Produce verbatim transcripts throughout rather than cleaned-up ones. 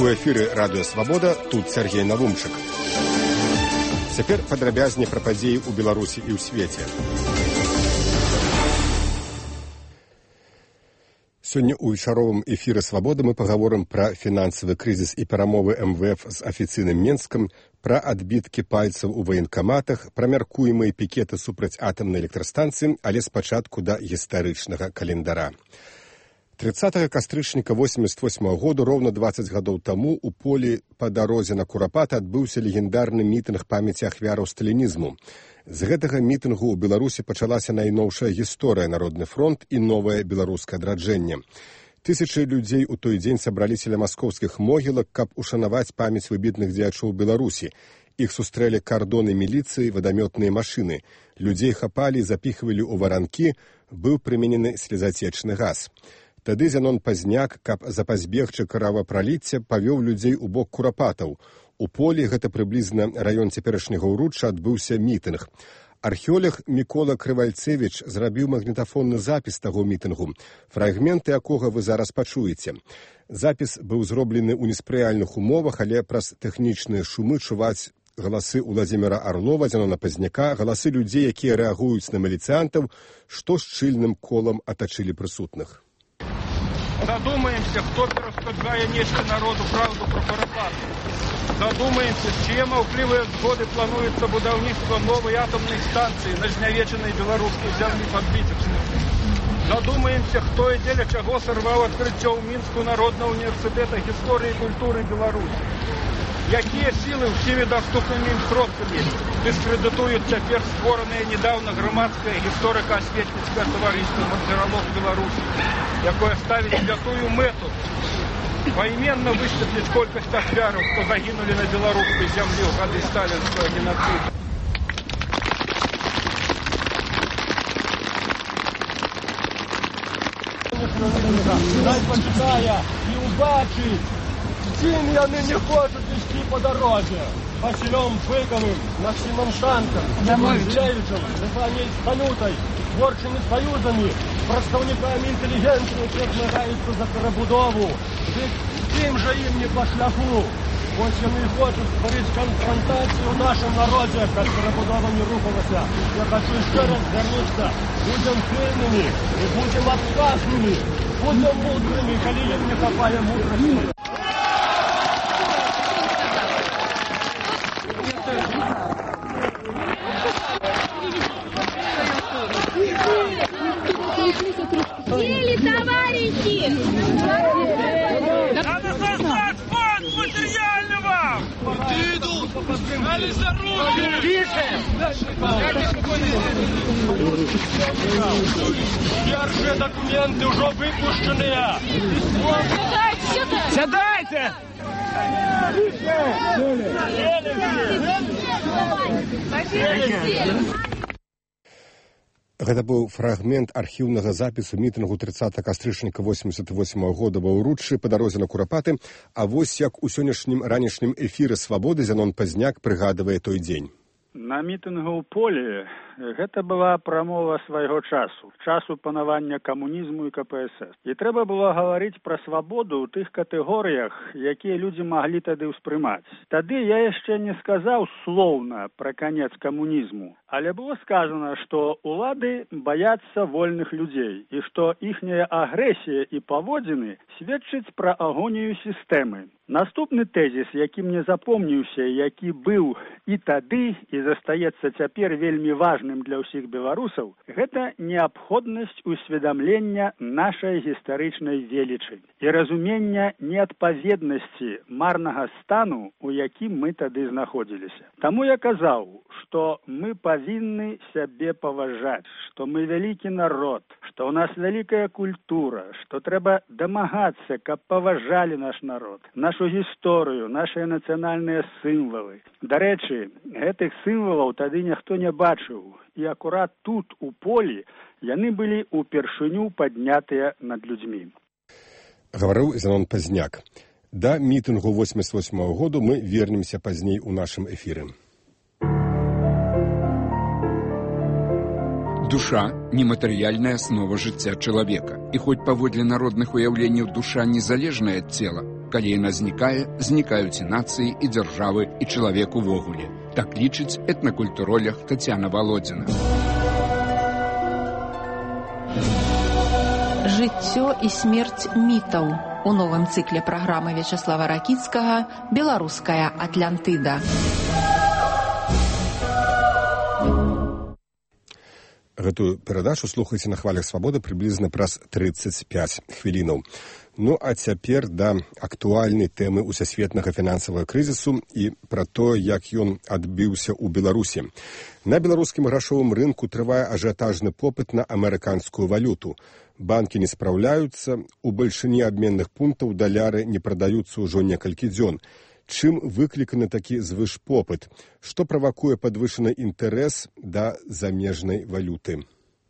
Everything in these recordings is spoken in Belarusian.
У эфіры радыё Свабода, тут Сергей Навумчык. Цяпер падрабязней пра падзеі ў Беларусі і ў свеце. Сёння ў вечаровым эфіры Свабоды мы пагаворым пра фінансавы крызіс і перамовы эм вэ эф з афіцыйным Менскам, пра адбіткі пальцаў у ваенкаматах, пра мяркуемыя пікеты супраць атамнай электрастанцыі, але спачатку да гістарычнага календара. трыццатага кастрычніка восемьдесят восьмага году, роўна дваццаць гадоў таму, у полі па дарозе на Курапата адбыўся легендарны мітынг памяці ахвяраў сталінізму. З гэтага мітынгу ў Беларусі пачалася найноўшая гісторыя «Народны фронт» і новае беларускае адраджэнне. Тысячы людзей у той дзень сабраліся ля маскоўскіх могілак, каб ушанаваць памяць выбітных дзеячоў Беларусі. Іх сустрэлі кардоны міліцыі, вадамётныя машыны. Людзей хапалі, запіхвалі ў варанкі, быў прыменены слезацечны газ. Тады Зянон Пазняк, каб запазбегчы кровапраліцця, павёў людзей у бок Курапатаў. У полі, гэта прыблізна раён цяперашняга ўручча, адбыўся мітынг. Археолог Мікола Крывальцевіч зрабіў магнітафонны запіс таго мітынгу, фрагменты якога вы зараз пачуеце. Запіс быў зроблены ў неспрыяльных умовах, але праз тэхнічныя шумы чуваць галасы Уладзіміра Арлова, Зянона Пазняка, галасы людзей, якія рэагуюць на міліцыянтаў, што шчыльным колам атачылі прысутных. Задумаемся, хто перашкаджае несці народу праўду пра Курапат. Задумаемся, з чые маўклівыя згоды плануецца будаўніцтва новай атамнай станцыі на знявечанай беларускай зямлі пад Віцебскам. Задумаемся, хто і дзеля чаго сарваў адкрыццё ў Мінску Народнага універсітэта гісторыі і культуры Беларусі. Якія сілы ўсімі даступнымі ім сродкамі дыскрэдытуюць цяпер створанае недаўна грамадскае гісторыка-асветніцкае таварыства «Марціралог Беларусі», якое ставіць святую мэту паіменна высветліць колькасць ахвяраў, што загінулі на беларускай зямлі ў гады сталінскага генацыду. Дай пачытае і ўбачыць, чым яны не хочуць ісці па дарозе. Васілём Быкавым, Максімам Шанкам, Зелевічам, Стефаніяй Станютай, творчымі саюзамі, прадстаўнікамі інтэлігенцыі, якія змагаюцца за перабудову. Дык чым жа ім не па шляху? Вось яны хочуць стварыць канфронтацыю ў нашым народзе, каб перабудова не рухалася. Я хачу яшчэ раз звярнуцца. Будзем пільнымі і будзем адказнымі. Будзем мудрымі, калі ім не хапае мудрасці. Сели, товарищи! Надо создать фонд материального! Ты идут! Дали за руки! Тише! Держи документы, уже выпущенные! Сядайте сюда! Сядайте! Гэта быў фрагмент архіўнага запісу мітынгу трыццатага кастрычніка восемьдесят восьмага года ва ўруччы па дарозе на Курапаты, а вось як у сённяшнім ранішнім эфіры Свабоды Зянон Пазняк прыгадвае той дзень. На мітынгу ў полі гэта была прамова свайго часу, часу панавання камунізму і ка пэ эс эс. І трэба было гаварыць пра свабоду ў тых катэгорыях, якія людзі маглі тады ўспрымаць. Тады я яшчэ не сказаў слоўна пра канец камунізму, але было сказана, што ўлады баяцца вольных людзей і што іхняя агрэсія і паводзіны сведчыць пра агонію сістэмы. Наступны тэзіс, які мне запомніўся, які быў і тады, і застаецца цяпер вельмі важным для ўсіх беларусаў, гэта неабходнасць усведамлення нашай гістарычнай велічы і разумення неадпаведнасці марнага стану, у якім мы тады знаходзіліся. Таму я казаў, што мы павінны сябе паважаць, што мы вялікі народ, што ў нас вялікая культура, што трэба дамагацца, каб паважалі наш народ, нашу гісторыю, нашыя нацыянальныя сімвалы. Дарэчы, гэтых сімвалаў тады ніхто не бачыў, і акурат тут, у полі, яны былі ўпершыню паднятыя над людзьмі. Гаварыў Зянон Пазняк. Да мітынгу восемьдесят восьмага году мы вернемся пазней у нашым эфіры. Душа – нематэрыяльная аснова жыцця чалавека. І хоць паводле народных уяўленняў душа незалежная ад цела, Калі яна знікае, знікаюць і нацыі, і дзяржавы, і чалавек увогуле. Так лічыць этнакультуролог Тацяна Володзіна. Жыццё і смерць мітаў. У новым цыкле праграмы Вячаслава Ракіцкага «Беларуская Атлантыда». Гэтую перадачу слухайце на хвалях свабоды прыблізна праз трыццаць пяць хвілінаў. Ну, а цяпер да актуальнай тэмы усесветнага фінансавага крызісу і пра то, як ён адбіўся ў Беларусі. На беларускім грашовым рынку трывае ажыятажны попыт на амерыканскую валюту. Банкі не спраўляюцца, у бальшыні абменных пунктаў даляры не прадаюцца ўжо некалькі дзён. Чым выкліканы такі звышпопыт? Што правакуе падвышаны інтарэс да замежнай валюты?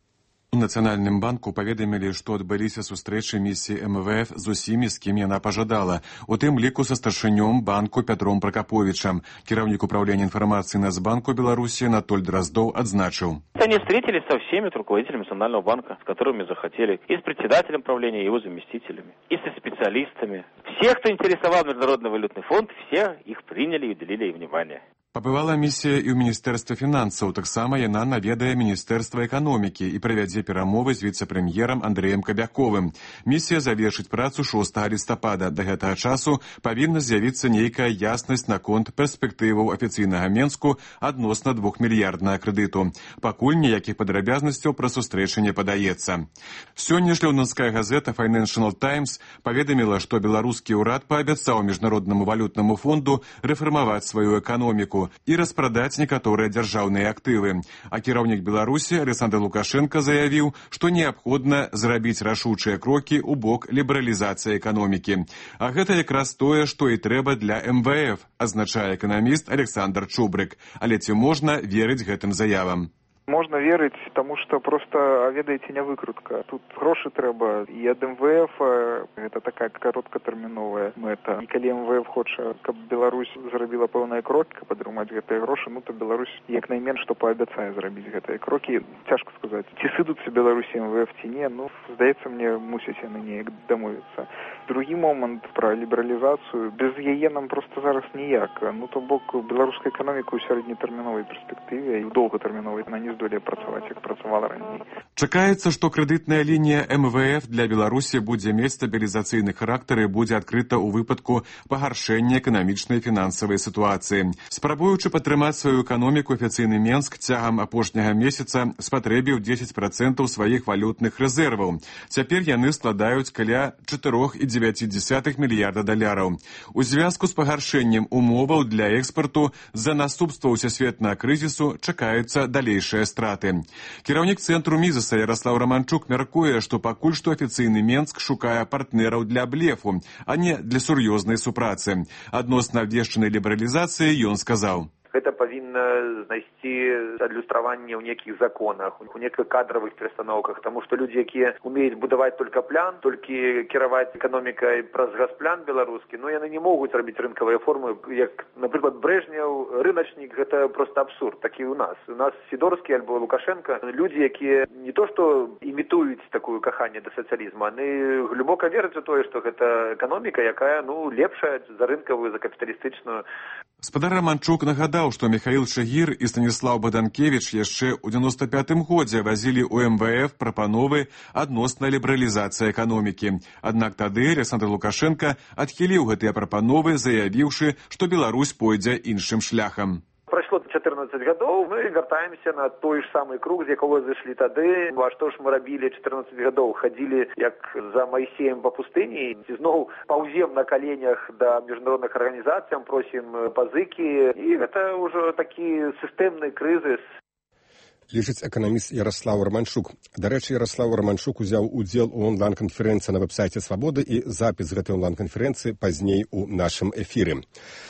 У Нацыянальным банку паведамілі, што адбыліся сустрэчы місіі эм вэ эф з усімі, з кім яна пажадала. У тым ліку са старшынём банку Пятром Прокоповичем. Кіраўнік управлення інфармацыі Нацбанку Беларусі Анатоль Дроздов адзначыў. Они встретились со всеми руководителями Национального банка, с которыми захотели, и с председателем правления, и его заместителями, и со специалистами. Все, кто интересовал Международный валютный фонд, все их приняли и уделили им внимание. Пабывала місія і ў Міністэрстве фінансаў, таксама яна наведае Міністэрства эканомікі і правядзе перамовы з віцэ-прэм'ерам Андрэем Кабяковым. Місія завершыць працу шостага лістапада. Да гэтага часу павінна з'явіцца нейкая яснасць наконт перспектываў афіцыйнага Менску адносна двухмільярднага крэдыту. Пакуль ніякіх падрабязнасцяў пра сустрэчы не падаецца. Сёння ж лондонская газета Financial Times паведаміла, што беларускі ўрад паабяцаў Міжнароднаму валютнаму фонду рэфармаваць сваю эканоміку і распрадаць некаторыя дзяржаўныя актывы. А кіраўнік Беларусі Александр Лукашенко заявіў, што неабходна зрабіць рашучыя крокі ў бок лібералізацыі эканомікі. А гэта якраз тое, што і трэба для эм вэ эф, азначае эканаміст Александр Чубрык. Але ці можна верыць гэтым заявам? Можна верыць, таму што проста, ведаеце, не выкрутка. Тут грошы трэба, і ад эм вэ эф гэта такая кароткатэрміновая мэта. І калі эм вэ эф хоча, каб Беларусь зрабіла пэўныя крокі, каб атрымаць гэтыя грошы, ну то Беларусь як найменш што паабяцае зрабіць гэтыя крокі. Цяжка сказаць, ці сыдуцца Беларусі эм вэ эф ці не, ну, здаецца мне, мусяць яны неяк дамовіцца. Другі момант пра лібералізацыю, без яе нам проста зараз ніяк. Ну, то бок, беларуская эканоміка ў сярэднетэрміновай перспектыве і ў доўгатэрміновай на не здолее працаваць, як працавала раней. Чакаецца, што крэдытная лінія эм вэ эф для Беларусі будзе мець стабілізацыйны характар і будзе адкрыта ў выпадку пагаршэння эканамічнай і фінансавай сітуацыі. Спрабуючы падтрымаць сваю эканоміку, афіцыйны Менск цягам апошняга месяца спатрэбіў дзесяць працэнтаў сваіх валютных рэзерваў. Цяпер яны складаюць каля чатыры і дзевяць дзесятых мільярда даляраў. У звязку з пагаршэннем умоваў для экспарту з-за наступстваў усесветнага крызісу чакаюцца далейшыя страты. Кіраўнік цэнтру Мізаса Ярослав Романчук мяркуе, што пакуль што афіцыйны Менск шукае партнераў для блефу, а не для сур'ёзнай супрацы. Адносна абвешчанай лібералізацыі ён сказаў: гэта павінна знайсці адлюстраванне ў нейкіх законах, у нейкіх кадравых перастаноўках, таму што людзі, якія умеюць будаваць толькі план, толькі кіраваць эканомікай праз газплан беларускі, ну яны не могуць рабіць рынкавыя формы, як, напрыклад, Брэжнеў, рыначнік, гэта проста абсурд, такі у нас. У нас Сідорскі альбо Лукашенко, людзі, якія не то што імітуюць такую каханне да сацыялізму, яны глыбока вераць у тое, што гэта эканоміка, якая, ну, лепшая за рынкавую, за капіталістычную. Спадар Романчук нагадаў, што Міхаіл Шагір і Станіслаў Баданкевіч яшчэ ў дзевяносто пятым годзе вазілі ў эм вэ эф прапановы адносна лібералізацыі эканомікі. Аднак тады Александр Лукашенко адхіліў гэтыя прапановы, заявіўшы, што Беларусь пойдзе іншым шляхам. Прайшло чатырнаццаць гадоў, мы вяртаемся на той ж самы круг, з якога зайшлі тады. А што ж мы рабілі чатырнаццаць гадоў? Хадзілі, як за Маісеем па пустыні, зноў паўзем на каленях да міжнародных арганізацый, просім пазыкі, і гэта ўжо такі сістэмны крызіс. Лічыць эканаміст Ярослав Романчук. Дарэчы, Ярослав Романчук узяў удзел у онлайн-канферэнцыі на вэб-сайце «Свабоды» і запіс гэтай онлайн-канферэнцыі пазней у нашым эфіры.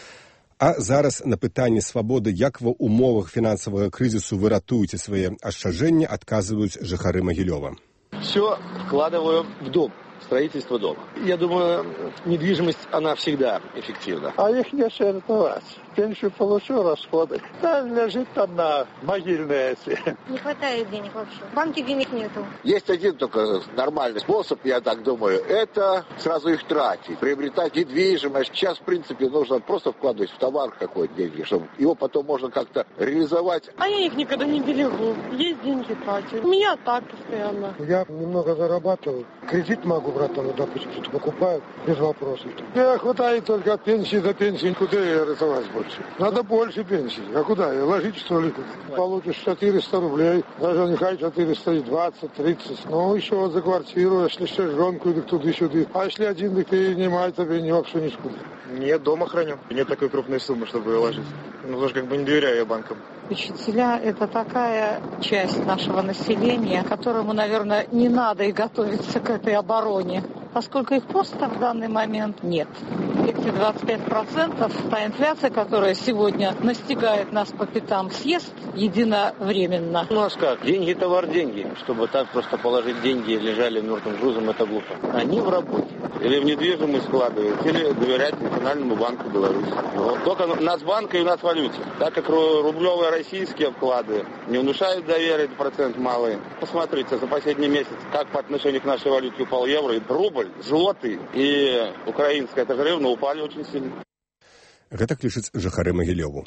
А зараз на пытанне свабоды, як ва умовах фінансавага крызісу вы ратуеце свае ашчаджэнні, адказваюць жыхары Магілёва. Все вкладываю в дом. строительства дома. Я думаю, недвижимость, она всегда эффективна. А их не сортовать. Пенсию получу, расходы. Там лежит там на могильные эти. Не хватает денег вообще. В банке денег нету. Есть один только нормальный способ, я так думаю, это сразу их тратить, приобретать недвижимость. Сейчас, в принципе, нужно просто вкладывать в товар какой-то деньги, чтобы его потом можно как-то реализовать. А я их никогда не берегу. Есть деньги тратить. У меня так постоянно. Я немного зарабатываю. Кредит могу брать, там, допустим, что-то покупаю, без вопросов. Мне хватает только от пенсии до пенсии. Куда я рисовать больше? Надо больше пенсии. А куда? Ложить, что ли? Получишь четыреста рублей. Даже нехай четыреста двадцать, тридцать. Ну, еще вот за квартиру, если еще жонку, так туды-сюды. А если один, так ты не тебе ни вообще нискуда. Нет, дома храню. Нет такой крупной суммы, чтобы ее ложить. Ну, тоже как бы не доверяю я банкам. Учителя – это такая часть нашего населения, которому, наверное, не надо и готовиться к этой обороне, поскольку их просто в данный момент нет. Эти двадцать пять процентов, та инфляция, которая сегодня настигает нас по пятам, съест единовременно. У нас как? Деньги, товар, деньги. Чтобы так просто положить деньги и лежали мертвым грузом, это глупо. Они в работе. Или в недвижимость складывают, или доверять Национальному банку Беларуси. Вот. Только Нацбанка и Нацвалюте. Так как рублевые российские вклады не внушают доверия, процент малый. Посмотрите, за последний месяц, как по отношению к нашей валюте упал евро, и рубль, злоты и украинская это гривна упали очень сильно. Гэта клічыць жыхары Магілёву.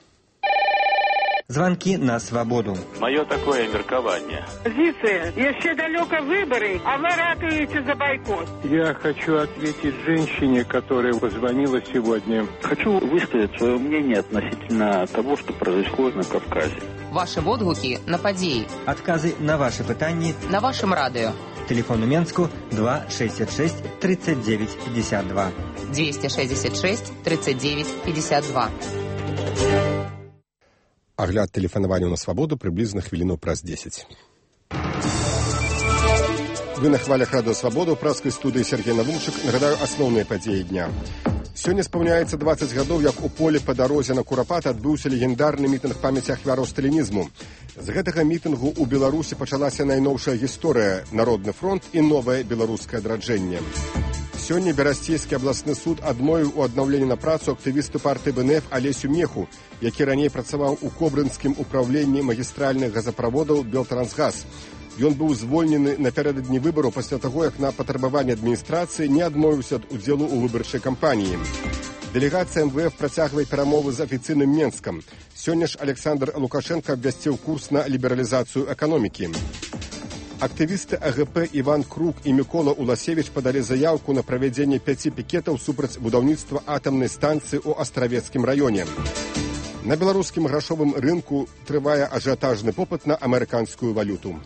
Звонки на свободу. Мое такое меркование. Позиция. Еще далеко выборы, а вы ратуете за бойкот. Я хочу ответить женщине, которая позвонила сегодня. Хочу высказать свое мнение относительно того, что происходит на Кавказе. Ваши водгуки на подеи. Отказы на ваши пытания. На вашем радио. Телефон у Менску два шестьдесят шесть тридцать девять пятьдесят два. двести шестьдесят шесть тридцать девять пятьдесят два. Агляд тэлефанаванняў на свабоду прыблізна хвіліну праз дзесяць. Вы на хвалях радыё Свабоду, праскай студыі Сергей Навумчык. Нагадаю асноўныя падзеі дня. Сёння спаўняецца дваццаць гадоў, як у полі па дарозе на Курапат адбыўся легендарны мітынг памяці ахвяраў сталінізму. З гэтага мітынгу ў Беларусі пачалася найноўшая гісторыя, Народны фронт і новае беларускае адраджэнне. Сёння Берасцейскі абласны суд адмовіў у аднаўленні на працу актывісту партыі БНФ Алесю Меху, які раней працаваў у кобрынскім управленні магістральных газаправодаў Белтрансгаз. Ён быў звольнены напярэдадні выбараў пасля таго, як на патрабаванне адміністрацыі не адмовіўся ад удзелу ў выбарчай кампаніі. Дэлегацыя эм вэ эф працягвае перамовы з афіцыйным Менскам. Сёння ж Александр Лукашенко абвясціў курс на лібералізацыю эканомікі. Актывісты а гэ пэ Іван Крук і Мікола Уласевіч падалі заяўку на правядзенне пяці пікетаў супраць будаўніцтва атамнай станцыі ў Астравецкім раёне. На беларускім грашовым рынку трывае ажыятажны попыт на амерыканскую валюту.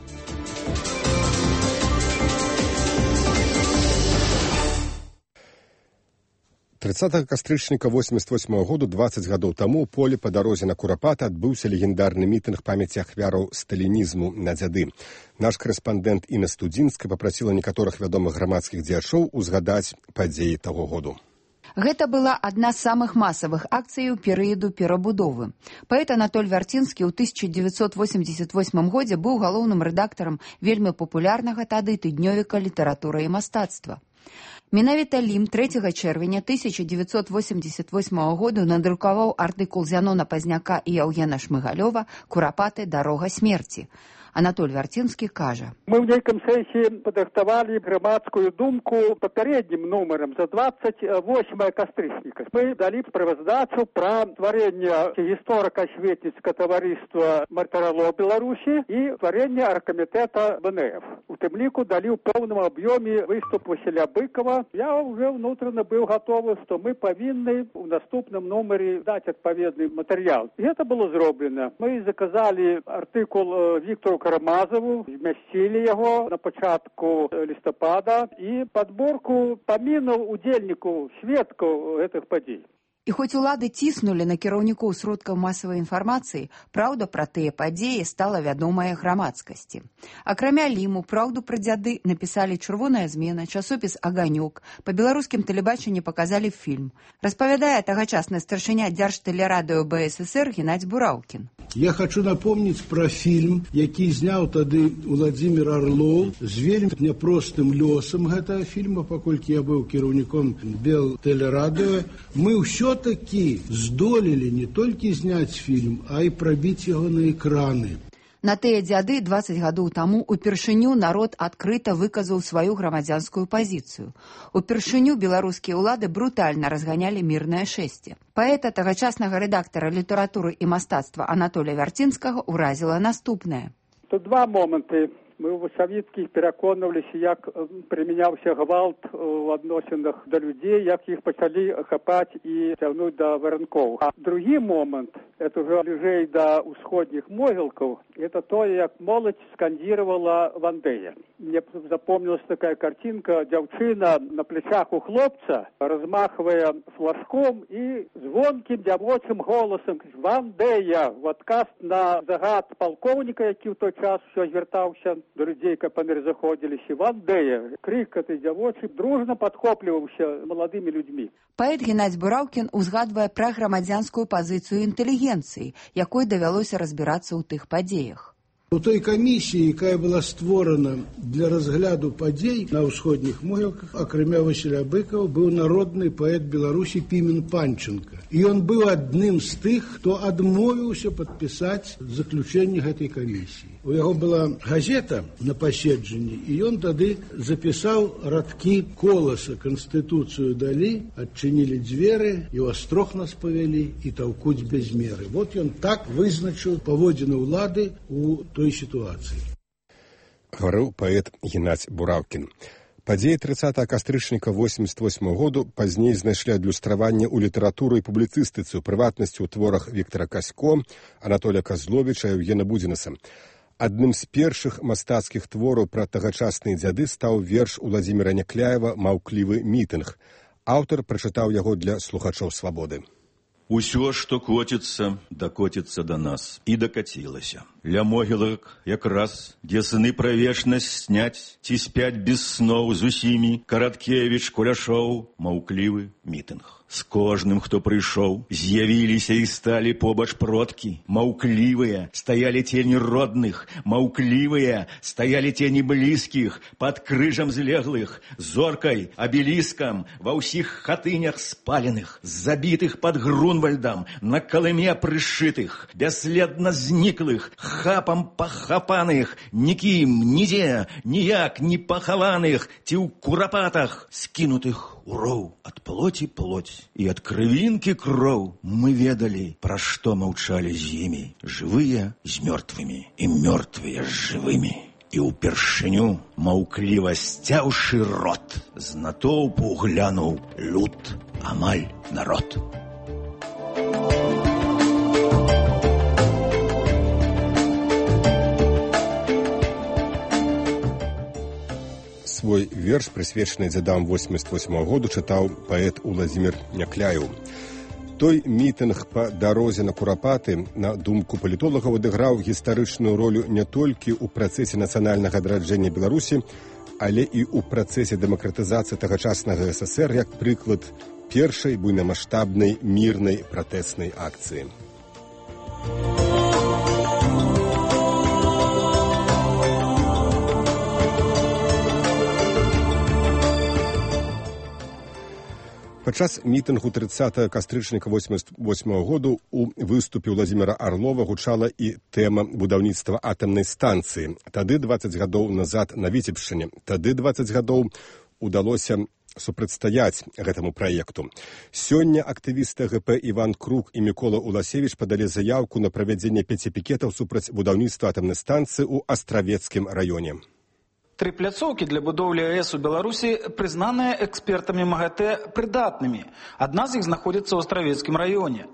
трыццатага кастрычніка восемьдесят восьмага году, дваццаць гадоў таму, у полі па дарозе на Курапат адбыўся легендарны мітынг памяці ахвяраў сталінізму на дзяды. Наш корэспандэнт Інна Студзінская папрасіла некаторых вядомых грамадскіх дзеячоў узгадаць падзеі таго году. Гэта была адна з самых масавых акцый у перыяду перабудовы. Паэт Анатоль Вярцінскі ў тысяча дзевяцьсот восемьдесят восьмым годзе быў галоўным рэдактарам вельмі папулярнага тады тыднёвіка «Літаратура і мастацтва». Менавіта Лім трэцяга чэрвеня тысяча дзевяцьсот восемьдесят восьмага году надрукаваў артыкул Зянона Пазняка і Яўгена Шмыгалёва «Курапаты. Дарога смерці». Анатоль Вярцінскі кажа. Мы в нейком сессии подготовали громадскую думку попередним номером за двадцать восьмое кастрычника. Мы дали справоздачу про творение историко-осветницкого товариства Мартиролог Беларуси и творение оргкомитета бэ эн эф. У темлику дали в полном объеме выступ Василя Быкова. Я уже внутренне был готов, что мы повинны в наступном номере дать отповедный материал. И это было сделано. Мы заказали артикул Виктору Карамазову, змясцілі яго на пачатку лістапада і падборку памінаў удзельнікаў, сведкаў гэтых падзей. І хоць улады ціснулі на кіраўнікоў сродкаў масавай інфармацыі, праўда пра тыя падзеі стала вядомая грамадскасці. Акрамя ліму, праўду пра дзяды напісалі «Чырвоная змена», часопіс «Аганёк», па беларускім тэлебачанні паказалі фільм. Распавядае тагачасны старшыня Дзяржтэлерадыё Бэ Эс Эс Эр Геннадзь Бураўкін. Я хочу напомнить про фильм, які зняў тады Владимир Орлов з вельмі няпростым лёсам гэтага фільма, паколькі я быў кіраўніком Белтэлерадыё. Мы ўсё-таки здолелі не толькі зняць фільм, а і прабіць яго на экраны. На тыя дзяды дваццаць гадоў таму упершыню народ адкрыта выказаў сваю грамадзянскую пазіцыю. Упершыню беларускія ўлады брутальна разганялі мірнае шэсце. Паэта тагачаснага рэдактара літаратуры і мастацтва Анатолія Вярцінскага ўразіла наступнае. Тут два моманты. Мы ў савецкіх пераконваліся, як прымяняўся гвалт у адносінах да людзей, як іх пачалі хапаць і цягнуць да варанкоў. А другі момант, это ўжо бліжэй да ўсходніх могілкаў, это тое, як моладзь скандзіравала Вандея. Мне запомнилась такая картинка, дзяўчына на плечах у хлопца, размахивая флажком і звонкім дзявочым голасам «Вандея!» в адказ на загад палкоўніка, які ў той час усё звяртаўся до людей, каб памер заходзіліся. Вандея, крик этой дзявочы дружна падхопліваўся маладымі людзьмі. Паэт Геннадзь Бураўкін узгадвае пра грамадзянскую пазіцыю інтэлігенцыі, якой давялося разбірацца ў тых падзеях. У той камісіі, якая была створана для разгляду падзей на ўсходніх могілках, акрамя Васіля Быкова, быў народны паэт Беларусі Пімен Панченко. І ён быў адным з тых, хто адмовіўся падпісаць заключэнне гэтай камісіі. У яго была газета на паседжанні, і ён тады запісаў радкі коласа «Канстытуцыю далі, адчынілі дзверы, і ў астрог нас павялі, і таўкуць без меры». Вот ён так вызначыў паводзіны ўлады у той ситуации. Говорил поэт Геннадзь Бураўкін. Падзеі трыццатага кастрычніка восемьдесят восьмого году пазней знайшлі адлюстраванне ў літаратуры і публіцыстыцы, у прыватнасці ў творах Віктара Касько, Анатолія Казловіча і Евгена Будзінаса. Адным з першых мастацкіх твораў пра тагачасныя дзяды стаў верш Уладзіміра Някляева «Маўклівы мітынг». Аўтар прачытаў яго для слухачоў «Свабоды». Усё, што коціцца, дакоціцца да нас. І дакацілася. Ля могілак якраз, дзе сыны пра вечнасць сняць, ці спяць без сноў з усімі, Караткевіч, Куляшоў, маўклівы мітынг. З кожным, хто прыйшоў, з'явіліся і сталі побач продкі. Маўклівыя стаялі тені родных, маўклівыя стаялі тені блізкіх, пад крыжам злеглых, зоркай, абеліскам, ва ўсіх хатынях спаленых, забітых пад Грунвальдам, на калыме прышытых, бясследна зніклых, хапам пахапаных, нікім, нідзе, ніяк не пахаваных, ці ў курапатах, скінутых у роў ад плоці плоть. І ад крывінкі кроў мы ведалі, пра што маўчалі з імі, жывыя з мёртвымі і мёртвыя з жывымі. І ўпершыню, маўкліва сцяўшы рот, з натоўпу глянуў люд, амаль народ. Свой верш, прысвечаны дзядам восемьдесят восьмого году, чытаў паэт Уладзімір Някляеў. Той мітынг па дарозе на Курапаты, на думку палітолагаў, адыграў гістарычную ролю не толькі ў працэсе нацыянальнага адраджэння Беларусі, але і ў працэсе дэмакратызацыі тагачаснага Эс Эс Эр як прыклад першай буйнамаштабнай мірнай пратэснай акцыі. Падчас мітынгу трыццатага кастрычніка восемьдесят восьмого году у выступе Владзіміра Арлова гучала і тэма будаўніцтва атамнай станцыі. Тады дваццаць гадоў назад на Віцебшчыне. Тады дваццаць гадоў удалося супрацьстаяць гэтаму праекту. Сёння актывісты гэ пэ Іван Крук і Мікола Уласевіч падалі заяўку на правядзенне пяці пікетаў супраць будаўніцтва атамнай станцыі ў Астравецкім раёне. Три пляцоўкі для будоўлі АЭС у Беларусі прызнаныя экспертамі МАГАТЭ прыдатнымі. Адна з іх знаходзіцца ў Астравецкім раёне.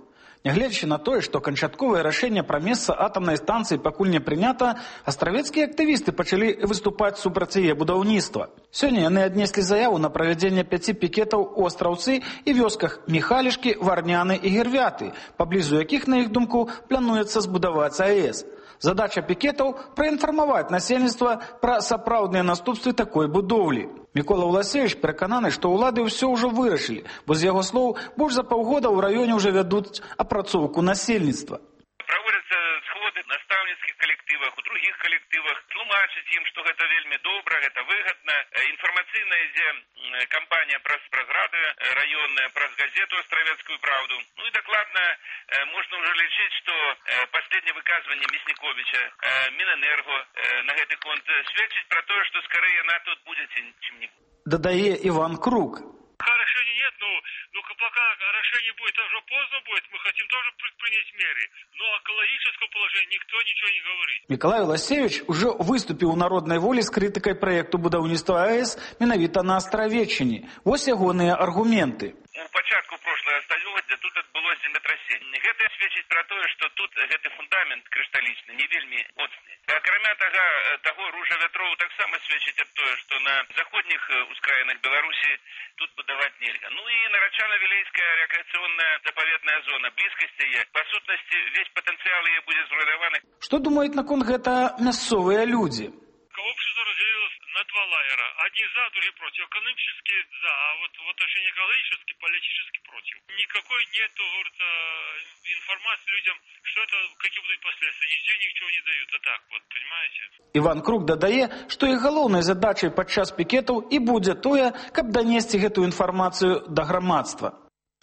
Нягледзячы на тое, што канчатковае рашэнне пра месца атамнай станцыі пакуль не прынята, астравецкія актывісты пачалі выступаць супраць яе будаўніцтва. Сёння яны аднеслі заяву на правядзенне пяці пікетаў у Астраўцы і вёсках Міхалішкі, Варняны і Гервяты, паблізу якіх, на іх думку, плануецца збудаваць АЭС. Задача пікетаў – праінфармаваць насельніцтва пра сапраўдныя наступствы такой будоўлі. Мікола Власевіч перакананы, што ўлады ўсё ўжо вырашылі, бо з яго слоў больш за паўгода ў раёне ўжо вядуць апрацоўку насельніцтва. Праводзяцца сходы в настаўніцкіх калектывах, у другіх калектывах, тлумачыць ім, што гэта вельмі добра, гэта выгадна. Інфармацыйная ідзе кампанія праз рады раённая, праз газету «Астравецкую правду». Ну і дакладна можна ўжо лічыць, што паследняе выказванне Мясніковіча, Мінэнерго на гэты конт сведчыць пра тое, што скорее яна тут будзе, чым не. Дадае Иван Круг. Решения нет, но, но пока решение будет, уже поздно будет, мы хотим тоже принять меры. Но о экологическом положении никто ничего не говорит. Миколай Власевич уже выступил у народной воли с критикой проекту будаўніцтва АЭС менавіта на Астравеччине. Вось ягоныя аргументы. У пачатку прошлого стагоддзя тут адбылося землетрасенне. Гэта сведчыць пра тое, што тут гэты фундамент крышталічны не вельмі моцны. Акрамя таго, таго ружа вятроў таксама сведчыць аб тое, што на заходніх ускраінах Беларусі тут будаваць нельга. Ну і Нарачана-Вілейская рекреационная заповедная зона, блізкасць яе, па сутнасці, весь патэнцыял яе будзе зруйнаваны. Што думаюць наконт гэта мясцовыя людзі? Общество разделилось на два лагеря. Одни за, другие против. Экономически за, а вот в отношении экологически, политически против. Никакой нет, говорится, информации людям, что это, какие будут последствия. Нигде ничего не дают. А так вот, понимаете? Иван Круг дадае, што іх галоўнай задачай падчас пікетаў і будзе тое, каб данесці гэтую інфармацыю да грамадства.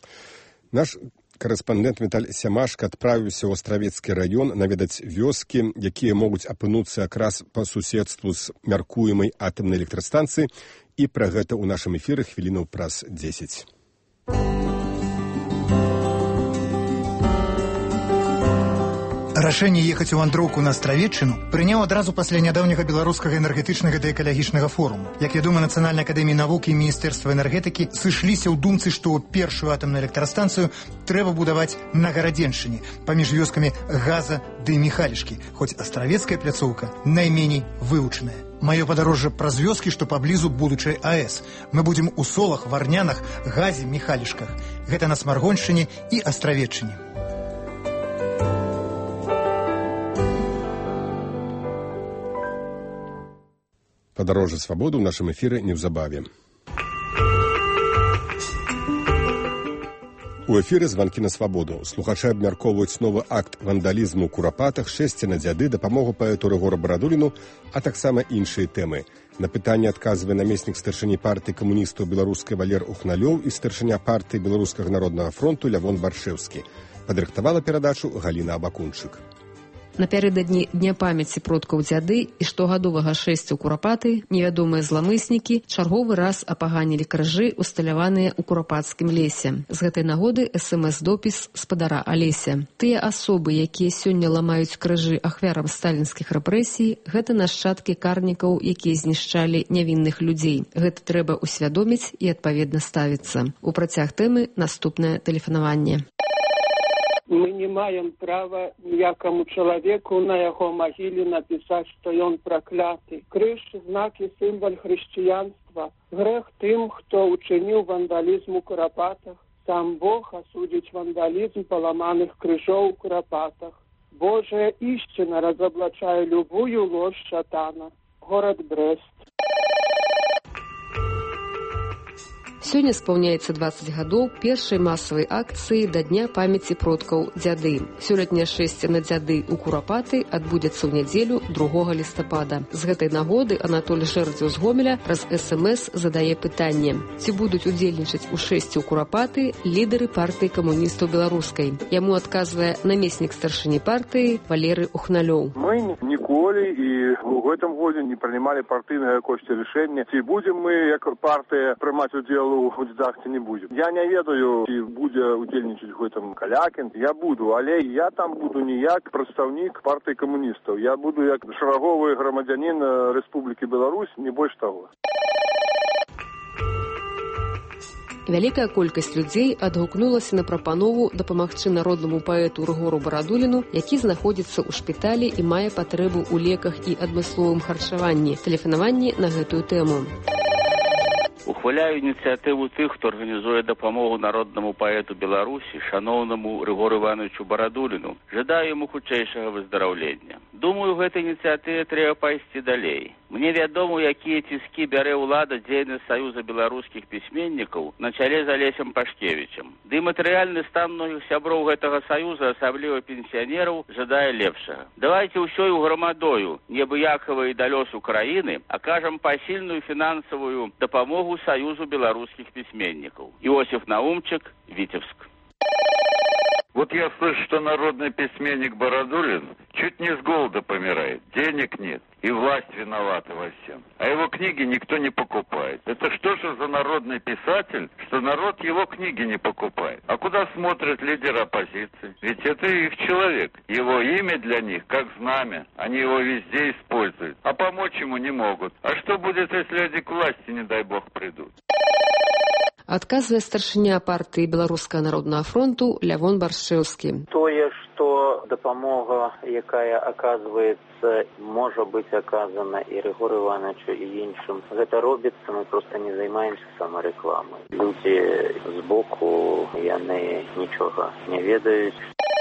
Наш корэспандэнт Віталь Сямашка адправіўся ў Астравецкі раён наведаць вёскі, якія могуць апынуцца якраз па суседству з мяркуемай атамнай электрастанцыі, і пра гэта ў нашым эфіры хвілінаў праз дзесяць. Рашэнне ехаць у вандроўку на Астравеччыну прыняў адразу пасля нядаўняга беларускага энергетычнага ды экалагічнага форуму. Як вядома, Нацыянальная акадэмія навукі і Міністэрства энергетыкі сышліся ў думцы, што першую атамную электрастанцыю трэба будаваць на Гарадзеншчыне, паміж вёскамі Газа ды Міхалішкі, хоць астравецкая пляцоўка найменей вывучаная. Маё падарожжа праз вёскі, што паблізу будучай АЭС. Мы будзем у Солах, Варнянах, Газе, Міхалішках. Гэта на Смаргоншчыне і Астравеччыне. Падарожжа свабоды ў нашым эфіры неўзабаве. У эфіры званкі на свабоду. Слухачы абмяркоўваюць новы акт вандалізму ў Курапатах, шэсце на дзяды, дапамогу паэту Рыгору Барадуліну, а таксама іншыя тэмы. На пытанне адказвае намеснік старшыні партыі камуністаў беларускай Валер Ухналёў і старшыня партыі Беларускага народнага фронту Лявон Баршэўскі. Падрыхтавала перадачу Галіна Абакунчык. Напярэдадні Дня памяці продкаў дзяды і штогадовага шэсця ў Курапаты невядомыя зламыснікі чарговы раз апаганілі крыжы, усталяваныя ў курапацкім лесе. З гэтай нагоды эс эм эс-допіс спадара Алеся. Тыя асобы, якія сёння ламаюць крыжы ахвярам сталінскіх рэпрэсій, гэта нашчадкі карнікаў, якія знішчалі нявінных людзей. Гэта трэба ўсвядоміць і адпаведна ставіцца. У працяг тэмы наступнае тэлефанаванне. Мы не маем права ніякаму чалавеку на яго магіле напісаць, што ён пракляты. Крыж – знак і сімвал хрысціянства. Грэх тым, хто учыніў вандалізм у Курапатах. Сам Бог асудзіць вандалізм паламаных крыжоў у Курапатах. Божая ісціна разаблачае любую ложь шатана. Горад Брэст. Сёння спаўняецца дваццаць гадоў першай масавай акцыі да Дня памяці продкаў дзяды. Сёлетняе шэсце на дзяды ў Курапаты адбудзецца ў нядзелю другога лістапада. З гэтай нагоды Анатоль Жэрдзеў з Гомеля праз эс эм эс задае пытанне: ці будуць удзельнічаць у шэсці ў Курапаты лідары партыі камуністаў беларускай? Яму адказвае намеснік старшыні партыі Валерый Ухналёў. Мы ніколі і ў гэтым годзе не прынимали партыйнае якосьці рашэнне, ці будзем мы як партыя прымаць удзел у гудзах, ці не будзем. Я не ведаю, ці будзе удзельнічаць у гэтым Калякін. Я буду, але я там буду не як прадстаўнік партыі камуністаў. Я буду як шараговы грамадзянін Рэспублікі Беларусь, не больш таго. Вялікая колькасць людзей адгукнулася на прапанову дапамагчы народнаму паэту Рыгору Барадуліну, які знаходзіцца ў шпіталі і мае патрэбу ў леках і адмысловым харчаванні. Тэлефанаванні на гэтую тэму. Ухваляю ініцыятыву тых, хто арганізуе дапамогу народнаму паэту Беларусі, шаноўнаму Рыгору Івановичу Барадуліну. Жадаю яму хутчэйшага выздараўлення. Думаю, гэтай ініцыятыве трэба пайсці далей. Мне вядома, якія ціскі бярэ ўлада дзейнасць Саюза беларускіх пісьменнікаў на чале з Алесем Пашкевічам. Ды матэрыяльны стан многіх сяброў гэтага саюза, асабліва пенсіянераў, жадае лепшага. Давайце ўсёй грамадою, неабыякава і да лёсу краіны, акажам пасільную фінансавую дапамогу Союзу белорусских письменников. Иосиф Наумчик, Витебск. Вот я слышу, что народный письменник Барадулин чуть не с голода помирает. Денег нет. И власть виновата во всем. А его книги никто не покупает. Это что же за народный писатель, что народ его книги не покупает? А куда смотрят лидеры оппозиции? Ведь это их человек. Его имя для них как знамя. Они его везде используют. А помочь ему не могут. А что будет, если люди к власти, не дай бог, придут? Адказвае старшыня партыі Беларускага народнага фронту Лявон Баршчэўскі. Тое, што дапамога, якая аказваецца, можа быць аказана і Рыгору Івановичу, і іншым, гэта робіцца, мы проста не займаемся самарэкламай. Людзі збоку, яны нічога не ведаюць.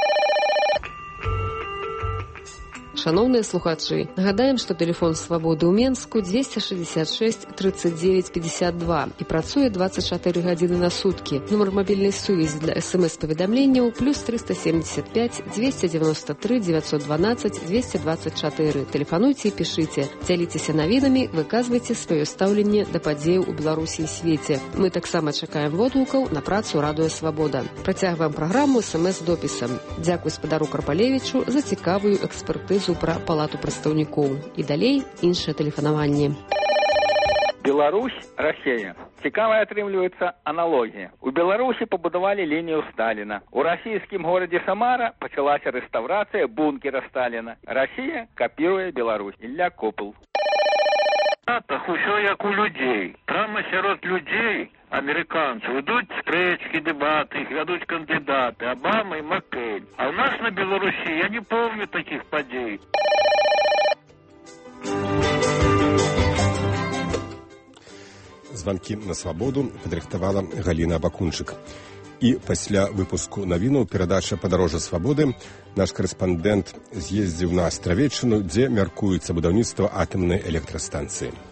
Шановныя слухачы, нагадаем, што тэлефон свабоды ў Менску дзвесце шэсцьдзесят шэсць тридцать девять пятьдесят два і працуе двадцать чатыры гадзіны на суткі. Нумар мабільнай сувязі для эс-эм-эс-паведамленняў плюс триста семьдесят пять двести девяносто три девятьсот двенадцать двести двадцать четыре. Тэлефануйце і пішыце. Дзяліцеся навінамі, выказвайце сваё стаўленне да падзеяў у Беларусі і свеце. Мы таксама чакаем водгукаў на працу Радыё Свабода. Працягваем праграму эс-эм-эс-допісам. Дзякуй спадару Карпалевічу за цікавую экспертызу пра палату прадстаўнікоў. І далей іншае тэлефанаванне. Беларусь, Россия. Цікавая атрымліваецца аналогія. У Беларусі пабудавалі лінію Сталіна. У расійскім горадзе Самара пачалася рэстаўрацыя бункера Сталіна. Россия капіруе Беларусь. Ілля Копыл. Так усё як у людзей. Прямо сярод людзей амерыканцаў ідуць спрэчкі, дэбаты, іх вядуць кандыдаты Обама і Маккейн. А у нас на Беларусі я не помню таких падзей. Званкі на свабоду падрыхтавала Галіна Бакунчык. І пасля выпуску навінаў перадача «Падарожжа свабоды» наш карэспандэнт з'ездзіў на Астравеччыну, дзе мяркуецца будаўніцтва атамнай электрастанцыі.